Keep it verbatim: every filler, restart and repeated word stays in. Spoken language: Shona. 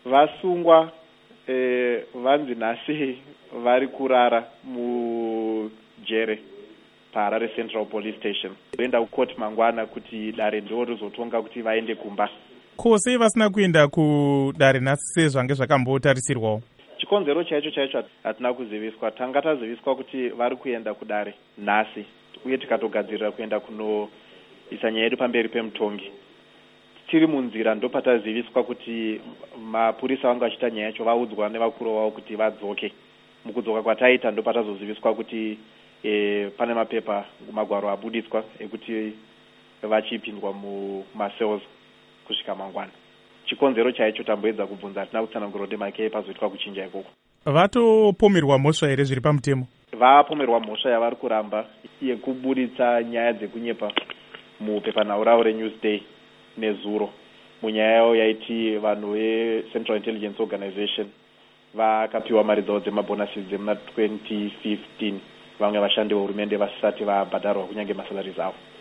vasungwa eh, vanzi nhasi vari kurara mujere paHarare Central Police Station. Voenda kukoti mangwana kuti dare ndo rizotonga kuti vaende kumba. Ko sei vasina kuenda kudare nhasi sezvange zvakambotarisirwawo? Chikonzero chaicho chaicho hatina kuziviswa. Tanga taziviswa kuti vari kuenda kudare nhasi uye tikatogadzirira kuenda kunoisa nyaya yedu pamberi pemutongi. Tiri munzira ndo pataziviswa kuti mapurisa vanga vachiita nyaya yacho vaudzwa nevakuru vavo kuti vadzoke. Mukudzoka kwataita ndo patazoziviswa kuti e, pane mapepa magwaro abuditswa ekuti vachipindwa mumacells kusvika mangwana. Chikonzero chaicho tamboedza kubvunza hatina kutsanangura kuti make pazoitwa kuchinja ikoko. Vatopomerwa mhosva here zviri pamutemo? Vapomerwa mhosva yavari kuramba yekubuditsa nyaya dzekunyepa mupepanhau ravo reNewsday nezuro. Munyaya yavo yaiti vanhu veCentral Intelligence Organization vakapiwa mari dzavo dzemabhonasi dzemuna twenty fifteen. Vamwe vashandi vehurumende vasati vabhadharwa kunyange masalaries avo.